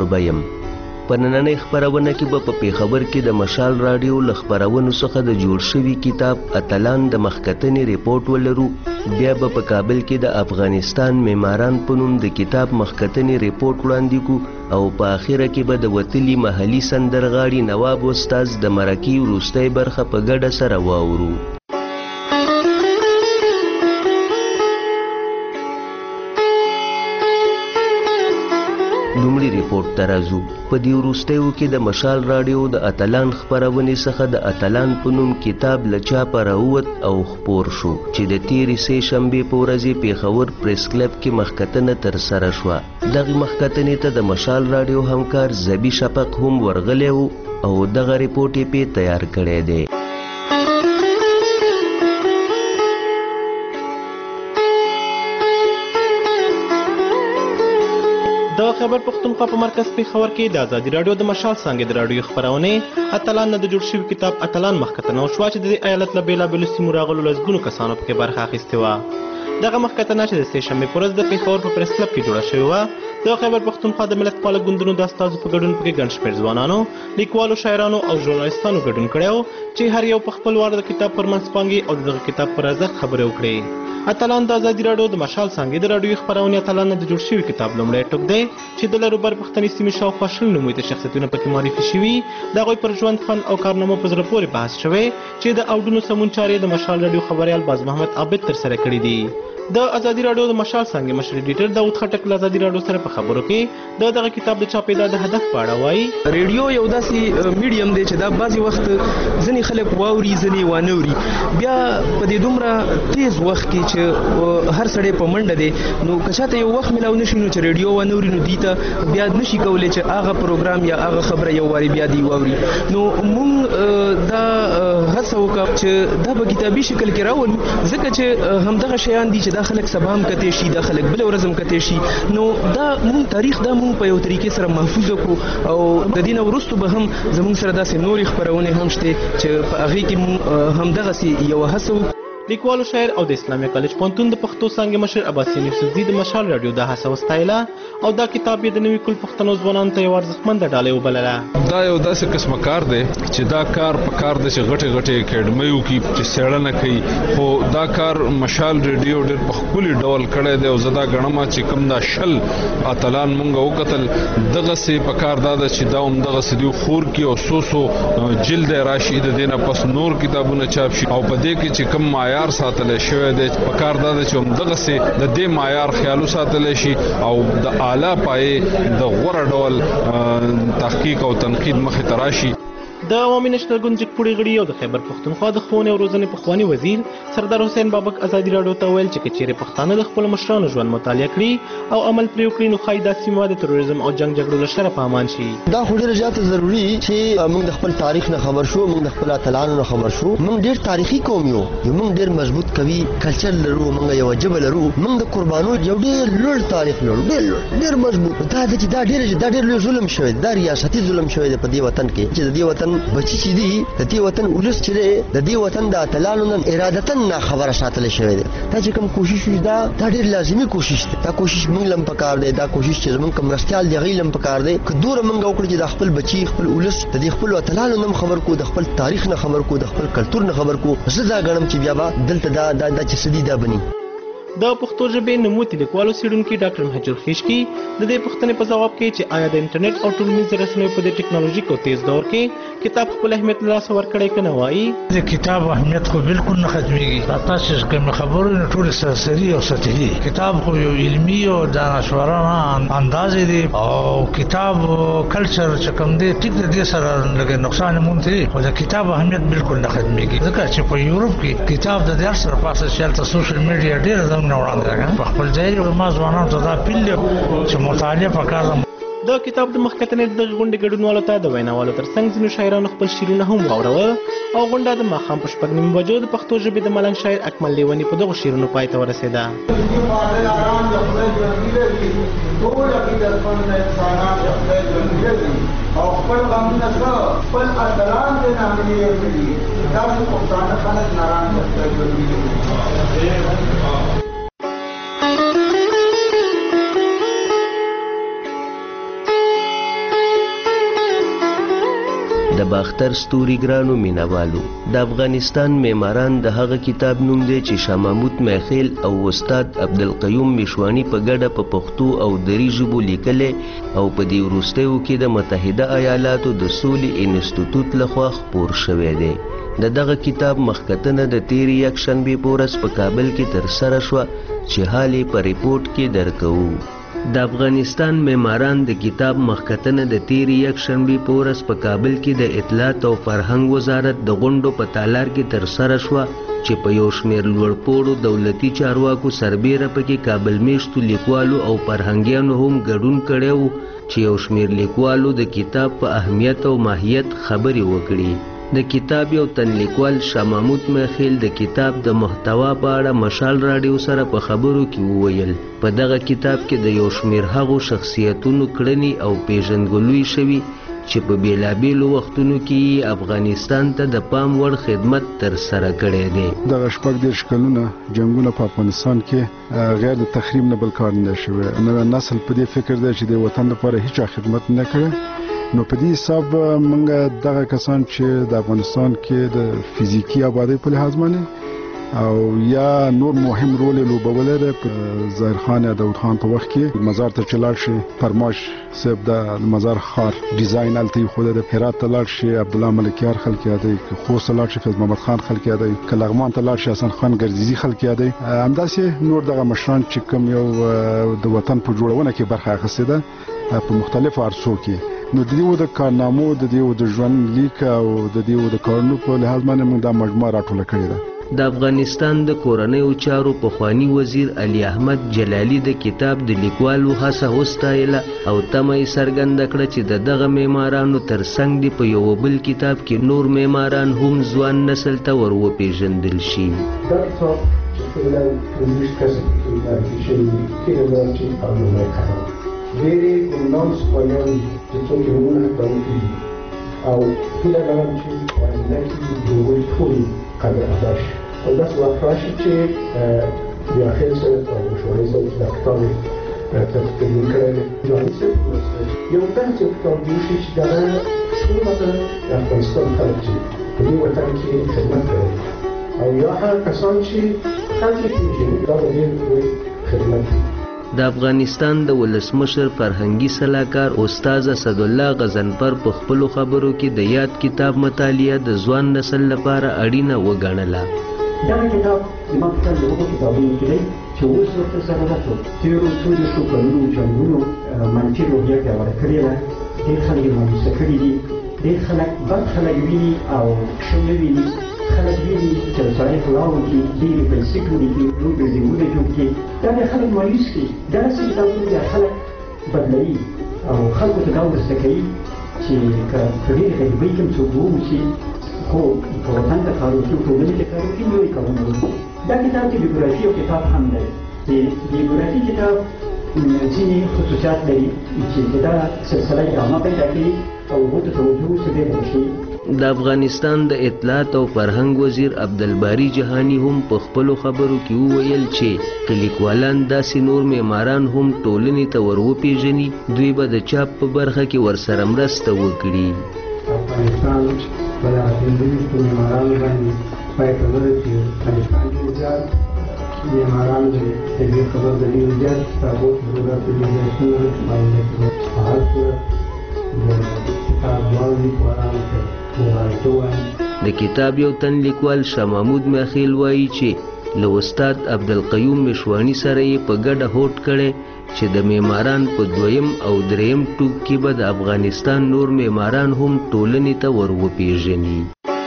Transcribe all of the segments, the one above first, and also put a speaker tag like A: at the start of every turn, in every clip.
A: تجربه یم. په نننۍ خپرونه کې به په پېښور کې د مشال راډیو له خپرونو څخه د جوړ شوي کتاب اتلان د مخکتنې ریپورټ ولرو. بیا به په کابل کې د افغانستان معماران په نوم د کتاب مخکتنې ریپورټ وړاندې کړو او په آخره کې به د وتلي محلي سندرغاړي نواب استاز د مرکې وروستۍ برخه په ګډه سره واورو. لومړي ریپورټ ته راځو. په دې وروستیو کې د مشال راډیو د اتلان خپرونې څخه د اتلان په نوم کتاب له چاپه راووت او خپور شو چې د تېرې سې شنبې په ورځ پېښور پریس کلب کې مخکتنه ترسره شوه. دغې مخکتنې ته د مشال راډیو همکار زبي شفق هم ورغلی و او دغه ریپورټ یې پې تیار کړی دی.
B: د خیبر پښتونخوا په مرکز پېښور کې د ازادي راډیو د مشال څانګې د راډیو خپرونې اتلان نه د جوړ شوي کتاب اتلان مخکتنه وشوه چې د دې ایالت له بېلابېلو سیمو راغلو لسګونو کسانو پکې برخه اخیستې وه. دغه مخکتنه چې د سې شنبې په ورځ د پېښور په پریس کلب کې جوړه شوې وه د خیبر پښتونخوا د ملتپاله ګوندونو د استازو په ګډون پکې ګڼ شمېر ځوانانو، لیکوالو، شاعرانو او ژورنالستانو ګډون کړی و چې هر یو په خپل وار د کتاب پر منځپانګې او د دغه کتاب پر ارزښت خبرې وکړې. اتلان د ازادي راډیو د مشال څانګې د راډیوي خپرونې اتلان نه د جوړ شوي کتاب لومړی ټوک دی چې د لروبر پښتنې سیمې شاوخوا 20 نومیته شخصیتونه پکې معرفي شوي. د هغوی پر ژوند، فن او کارنامو په زړه پورې بحث شوی چې د اوډونو سمون چارې د مشال راډیو خبریال باز محمد عابد ترسره کړي دي. د ازادي راډیو د مشال څانګې مشر ایډیټر داود خټک له ازادي راډیو سره په خبرو کې دغه کتاب د چاپېدا د هدف په اړه وایي.
C: ریډیو یو داسې میډیم دی چې دا بعضې وخت ځینې خلک واوري ځینې وانه اوري. بیا په دې دومره تیز وخت کې چې هر سړی په منډه دی نو که چاته یو وخت میلاو نشي نو چې ریډیو وانه اوري نو دوی ته بیا نشي کولی چې هغه پروګرام یا هغه خبره یو وارې بیا دی واوري. نو موږ دا هڅه وکړه چې دا په کتابي شکل کې راولو ځکه چې همدغه شیان دي چې دا خلک سبا هم کتی شي، دا خلک بله ورځ هم کتی شي. نو دا مونږ تاریخ دا مونږ په یو طریقې سره محفوظ کړو او د دې نه وروستو به هم زمونږ سره داسې نورې خپرونې هم شته چې په هغې کې مونږ همدغسې یوه هڅه وکړو.
B: لیکوالو، شاعر او د اسلامي کالج پوهنتون د پښتو څانګې مشر عباسین یوسفزي د مشال راډیو دا هڅه وستایله او دا کتاب یې د نوي کل پښتنو ځوانانو ته یوه ارزښتمنده ډالۍ وبلله.
D: دا یو داسې قسمه کار دی چې دا کار په کار دی چې غټې غټې اکیډمۍ وکړي چې څېړنه کوي، خو دا کار مشال راډیو ډېر په ښکلي ډول کړی دی او زه دا ګڼم چې کوم دا 10 اتلان مونږ وکتل دغسې په کار دا ده چې دا همدغسې دوی خور کړي او څو جلد راشي د دې نه پس نور کتابونه چاپ شي او په دې کې چې کوم معیار ساتلی شوی دی په کار دا ده چې همدغسې د دې معیار خیال وساتلی شي او د اعلی پایې د غوره ډول تحقیق او تنقید مخې ته راشي.
B: د عوامي نشنل ګوند جګپوړي غړي او د خیبر پښتونخوا د ښوونې او روزنې پخواني وزیر سردار حسین بابک ازادي راډیو ته ویل چې که چیرې پښتانه د خپلو مشرانو ژوند مطالعه کړي او عمل پرې وکړي نو ښایي دا سیمه د تروریزم او جنګ جګړو له شره په امان شي.
E: دا خو ډېره زیاته ضروري چې موږ د خپل تاریخ نه خبر شو، موږ د خپل اتلانو نه خبر شو. موږ ډېر تاریخي قوم یو، موږ ډېر مضبوط قوي کلچر لرو، موږ یوه ژبه لرو، موږ د قربانو یو ډېر لوړ تاریخ لرو، ډېر مضبوط. دا ده چې دا ډېر لوی ظلم شوی، دا ریاستي ظلم شوی دی په دې وطن کې چې د دې وطن بچي چې دي د دې وطن ولس چې دی د دې وطن د اتلانو نن ارادتاً نه خبره ساتلی شوی دی. دا چې کوم کوشش وي دا ډېر لازمي کوشش دی. دا کوشش موږ لم پکار دی، دا کوشش چې زموږ کوم مرستیال دی هغوی لم پکار دی. که دومره موږ وکړو چې د خپل بچي خپل ولس د دې خپلو اتلانو نه خبر کو، د خپل تاریخ نه خبر کو، د خپل کلتور نه خبر کو، زه دا ګڼم چې بیا به دلته دا چې څه دي دا بني.
B: د پښتو ژبې نوموتی لیکوالو څېړونکي ډاکټر مهجر خیشکي د دې پوښتنې په ځواب کې چې آیا د انټرنیټ او ټولنیزو رسنیو په دې ټکنالوژیک او تیز دور کې کتاب خپل اهمیت له لاسه ورکړی که نه وایي.
F: د کتاب اهمیت خو بالکل نه ختمېږي. تاسو چې کومې خبرې نه ټولې سرسري او سطحي. کتاب خو یو علمي او دانشورانه اندازې دی او کتاب کلچر چې کوم دی ټیک د دې سره لږ نقصان مونږ دی، خو د کتاب اهمیت بالکل نه ختمېږي ځکه چې په یورپ کې کتاب د دې سره پاسه چې هلته سوشل میډیا ډېره نه وړاندې په خپل ځای کې ما ځوانانو ته دا پیل چې مطالعه پکار ده.
B: د کتاب د مخکتنې د غونډې ګډونوالو ته د ویناوالو ترڅنګ ځینو شاعرانو خپل شعرونه هم واوروه او غونډه د ماښام په 6:30 بجو د پښتو ژبې د ملنګ شاعر اکمل لیوني په دغو شعرونو پای ته ورسېده.
G: او خپل غمونه سره خپل اتلان دې نامې کړي دا پښتانه خلک نارام دي.
A: د باختر ستوري ګرانو مینوالو د افغانستان معماران د هغه کتاب نوم دی چې شاه محمود میخیل او استاد عبدالقیوم مشوانی په ګډه په پښتو او دری ژبو لیکلی او په دې وروستیو کې د متحده ایالاتو د سولې انسټیټوټ لخوا خپور شوی دی. د دغه کتاب مخکتنه د تیرې یکشنبې په ورځ په کابل کې ترسره شوه چې حال یې په ریپورټ کې درکوو. د افغانستان معماران د کتاب مخکتنه د تیرې یکشنبې په ورځ په کابل کې د اطلاعات او فرهنګ وزارت د غونډو په تالار کې ترسره شوه چې په یو شمېر لوړپوړو دولتي چارواکو سربیره پکې کابل میشتو لیکوالو او فرهنګیانو هم ګډون کړی و چې یو شمېر لیکوالو د کتاب په اهمیت او ماهیت خبرې وکړي. د کتاب یو تن لیکوال شاه محمود میخیل د کتاب د محتوا په اړه مشال راډیو سره په خبرو کې وویل په دغه کتاب کې د یو شمېر هغو شخصیتونو کړنې او پیژندګلوي شوي چې په بیلابیلو وختونو کې افغانستان ته د پام وړ خدمت ترسره کړی دی.
H: دغه 14 کلونه جنګونه په افغانستان کې غیر د تخریب نه بل کار نه شوی. نو نسل په دې فکر دی چې د وطن لپاره هیڅ خدمت نه کړي. نو په دې حساب موږ دغه کسان چې د افغانستان کې د فزیکی آبادی په لحاظ باندې او یا نور مهم رول لوبولی دی په ظاهر خان یا داود خان په وخت کې مزار ته چې لاړ شي فرماش صاحب د مزار ښار ډیزاین هلته ایښودی دی. هرات ته لاړ شي عبدالله ملکیار خلک یادوي، خوست ته لاړ شي فیض محمد خان خلک یادوي، که لغمان ته لاړ شي حسن خان ګرځیزي خلک یادوي. همداسې نور دغه مشران چې کوم یو د وطن په جوړونه کې برخه اخیستې ده په مختلفو عرصو کې. نو د دې د کارنامو د دې د ژوند لیک او د دې د کارونو په لحاظ باندې موږ دا مجموعه راټوله کړې ده.
A: د افغانستان د کورنیو چارو پخوانی وزیر علي احمد جلالي د کتاب د لیکوالو هڅه وستایله او تمه یې څرګنده کړه چې د دغه معمارانو ترڅنګ دې په یو بل کتاب کې نور معماران هم ځوان نسل ته ور وپېژندل شي.
I: دا کتاب چې کله د موږ کسب کې د ډېرې ګمنام سپایان چې څوک یې همونه حتی وکړي او هیله لرم چې په آینده کې د هغوی ټولې قدر ادا شي او داسې وخت راشي چې د اخر صاحب او مشواري صاحب چې دا کتاب یې تدوین کړی دی جهاني صاحب یو داسې کتاب جوړ شي چې دغه ټول ماته د افغانستان خلک چې په دې وطن کې خدمت کوي او یا هغه کسان چې خلک یې پېژني دا به ډېر لوی خدمت وي.
A: د افغانستان د ولسمشر فرهنګي سلاکار استاد اسدالله غضنفر په خپلو خبرو کې د یاد کتاب مطالعه د ځوان نسل لپاره اړینه وګڼله.
J: دغه کتاب زما په خیال د هغو کتابونو کې دی چې اوس ورته ضرورت و. تېرو څو دېرشو کلونو جنګونو منفي روحیه پیاوړې کړې ده. ډېر خلک یې مایوسه کړي دي. ډېر خلک بد خلک ویني او ښه نه ویني. خلک ویني چې د سړی په لارو کې ډېرې پیسې کړي لوی بلډینګونه جوړ کړي. دا بیا خلک مایوس کړي. داسې کتابونه بیا خلک بدلوي او خلکو ته دا ورزده کوي چې که په ډېرې غریبۍ کې هم څوک واوسي خو په وطن ته کار وکړي، ټولنې ته کار وکړي، نوي کارونه وکړي. دا کتاب د بیوګرافي یو کتاب هم دی. د بیوګرافي کتاب ځینې خصوصیات لري چې دا سلسله ادامه پیدا کوي او هغو ته توجه ورته ډېره وشي.
A: د افغانستان د اطلاعات او فرهنګ وزیر عبدالباری جهانی هم په خپلو خبرو کې وویل چې که لیکوالان داسې نور معماران هم ټولنې ته ور وپېژني دوی به د چاپ په برخه کې ورسره مرسته وکړي.
I: افغانستان په دغه پنځه معمارانو باندې پای ته ورسېد. افغانستان کې زیات معماران دي. د دې خبر د ډېر زیات کتابو ضرورت د دې معلومات په هر صورت د کتاب واړه لیکوالانو ته
A: د کتاب یو تن لیکوال شاه محمود میخیل وایي چې له استاد عبدالقیوم مشوانی سره یې په ګډه هوډ کړی چې د معماران په دویم او دریم ټوک کې به د افغانستان نور معماران هم ټولنې ته ور وپېژني.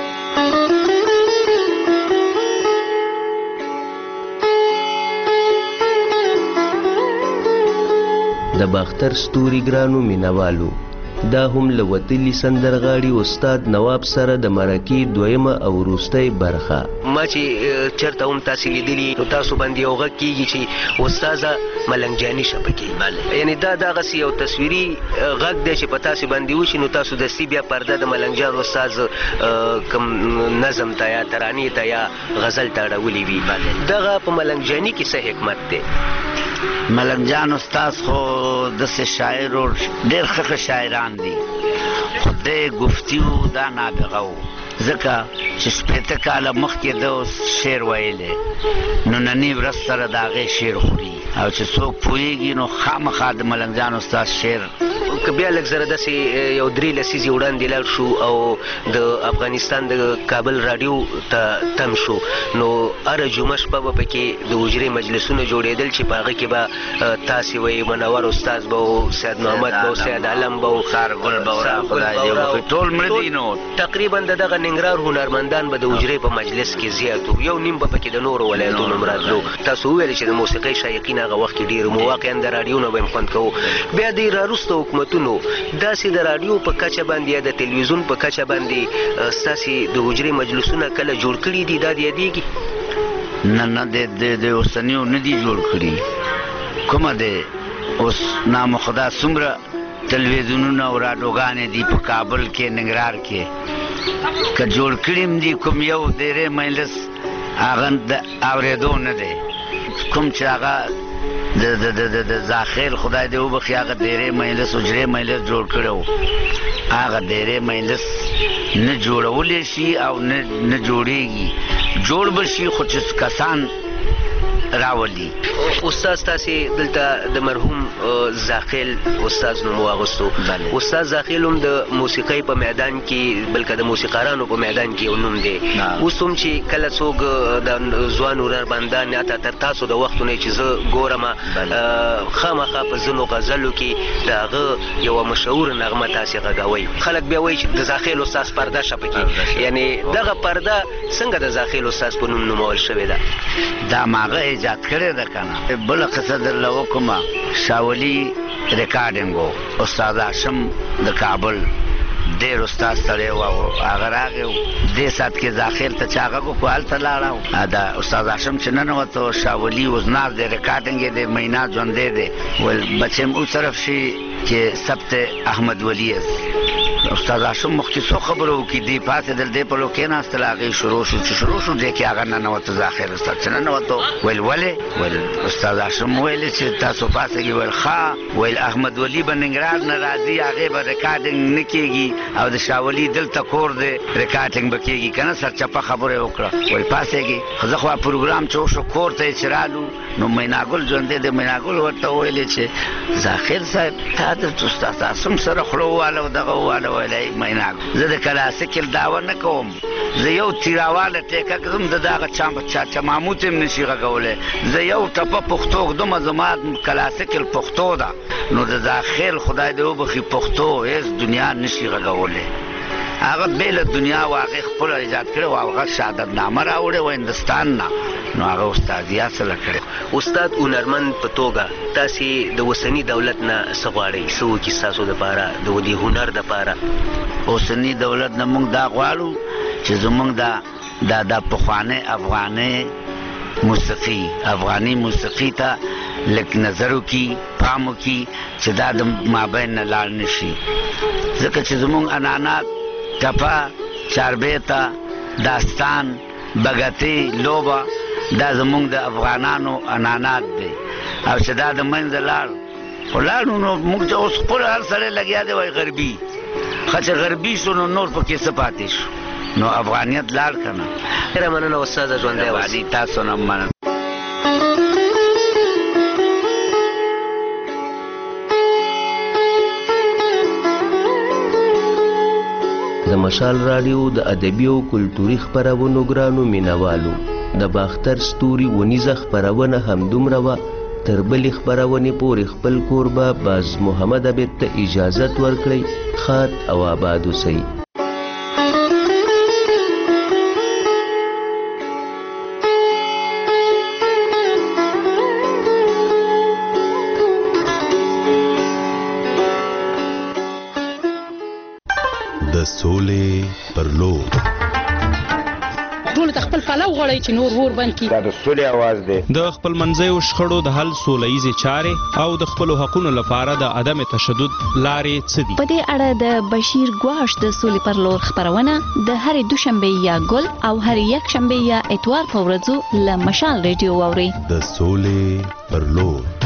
A: د باختر ستوري ګرانو مینوالو دا هم له وتلي سندرغاړي استاد نواب سره د مرکې دویمه او وروستۍ برخه. ما چې چېرته هم تاسې لیدلي نو تاسو باندې یو غږ کېږي چې استاذه ملنګجاني شه پکې، یعنې دا دغسې یو تصویري غږ دی چې په تاسې باندې وشي نو تاسو دستي بیا پرده د ملنګجان استاذ کوم نظم ته یا ترانې ته یا غزل ته اړولې وي. دغه په ملنګجاني کې څه حکمت دی؟
K: ملنګجان استاد خو داسې شاعر ډېر ښه شاعران دي خدای گفتیو دا نابغه و ځکه چې شپېته کاله مخکې ده شعر ویلی نو نننۍ ورځ سره د هغې شعر خوري او چې څوک پوهېږي نو خامخا د ملنګ جان استاد شعر
A: که بیا لږ زره داسې یو 3 لسیزې وړاندې لاړ شو او د افغانستان د کابل راډیو ته تم شو نو هره جمعه شپه به پکې د حجرې مجلسونه جوړېدل چې په هغه کې به تاسې وایي منور استاد به و سید محمد به و سید علم به و
K: سارګل به و خدای دې وکړي ټول مړه دي نو
A: تقریبا د دغه ننګرهار هنرمندان به د حجرې په مجلس کې زیات و یو نیم به پکې د نورو ولایتونو هم راتلو تاسو وویل چې د موسیقۍ شایقین هغه وخت کې ډېر مو واقعا د راډیو نه به یې خوند کوو بیا د راوروسته حکومتونو داسې د راډیو په کچه باندې یا د تلویزیون په کچه باندې ستاسې د حجرې مجلسونه کله جوړ کړي دي دا د یادېږي
K: نه د اوسنیو نه دي جوړ کړي کومه دی اوس نامخدا څومره تلویزیونونه او راډیوګانې دي په کابل کې ننګرهار کې که جوړ کړي هم دي کوم یو ډېری مجلس هغه د اورېدو نه دی کوم چې هغه د زاخیل خدای دې وبخي هغه ډېری مجلس حجرې مجلس جوړ کړی و هغه ډېری مجلس نه جوړولی شي او نه جوړېږي جوړ به شي خو چې کسان راولي
A: استاد تاسې دلته د مرحوم زاخیل استاد نوم واغوستو استاد زاخیل هم د موسیقۍ په میدان کې بلکې د موسیقارانو په میدان کې یو نوم دی اوس هم چې کله څوک د ځوان هنرمندان یا تر تاسو د وختونه چې زه ګورم خامخا په ځینو غزلو کې د هغه یوه مشهوره نغمه تاسې غږوئ خلک بیا وایي چې د زاخیل استاد پرده شه پکې یعنې دغه پرده څنګه د زاخیل استاد په نوم نومول شوې ده
K: دا ماغه ایجاد کړی ده که نه بله قصه درله وکړمه شاولي ریکارډینګ و استاد هاشم د کابل ډېر استاد سړی و او هغه راغی دې ساعت کې زاخیل ته چې هغه کو هلته لاړه دا استاد هاشم چې ننوته شاولي وزنار دی ریکارډینګ یې دی مینا ژوندی دی ویل بچې م اوطرف شي چې سبت احمد ولی است استاد هاشم مخکې څو خبرو وکړي دی پاسېدل دی په لو کېناستل هغې شروع شو چې شروع شو دی کې هغه ننوته زاخیل استاد چې ننوته ویل ولې ویل استاد هاشم ویلې چې تاسو پاسېږي ویل ښه ویل احمد ولی به ننګرهار نه راځي هغې به ریکارډینګ نه کېږي او د شاولي دلته کور دی ریکارډینګ به کېږي که نه سرچپه خبره یې وکړه ویل پاسېږي خو زه خو پروګرام چې وشو کور ته یې چې رالو نو میناګل ژوندی دی میناګل ورته ویلې چې زاخیل صاحب تا د استاد هاشم سره خوله وواله او دغه وواله ویلی میناګل زه د کلاسیکل دعوه نه کوم زه یو تیراواله ټیکه کړم د دغه چا ماموت هم نشي غږولی زه یو ټپه پښتو ږدمه زما کلاسیکل پښتو ده نو د زاخیل خدای دې وبخي پښتو هېڅ دنیا نشي غږولی هغه بېله دنیا و هغې خپله ایجاد کړې و هغه شهادتنامه راوړې و هندوستان نه نو هغه استادیا سره کړې
A: استاد هنرمند په توګه تاسې د اوسني دولت نه څه غواړئ څه وکړي ستاسو دپاره د دې هنر دپاره
K: اوسني دولت نه موږ دا غواړو چې زموږ دا پخوانۍ افغانۍ موسیقي افغاني موسیقي ته لږ نظر وکړي پام وکړي چې دا د مابین نه لاړ نه شي ځکه چې زموږ عنعنات ټپه چاربیته داستان بګتې لوبه دا زموږ د افغانانو عنعنات دی او چې دا د منځه لاړ خو لاړو نو موږ چې اوس خپل هر سړی لګیا دی وایي غربي ښه چې غربي شو نو نور پکې څه پاتې شو نو افغانیت لاړ که نه
A: ډېره مننه استاده ژوندی اوسئ
K: تاسو نه مننه
A: د مشال راډیو د ادبي او کلتوري خپرونو ګرانو مینوالو د باختر ستوري ونیزه خپرونه همدومره وه تر بلې خپرونې پورې خپل کوربه باز محمد عبید ته اجازت ورکړئ ښاد او آباد اوسئ
L: د سولې پر لور
M: ټول خپل پلو غړی چې نور ور بند کی
N: دا د سولې आवाज دی
B: د خپل منځیو شخړو د حل سولهیزې چارې او د خپل حقوقو لپاره د عدم تشدد لارې څه دي
O: په دې اړه د بشیر ګواش د سولې پر لور خبرونه د هرې دوشنبه یا ګل او هر یک شنبه یا اتوار په ورځو له مشال ریډیو اوري
L: د سولې پر لور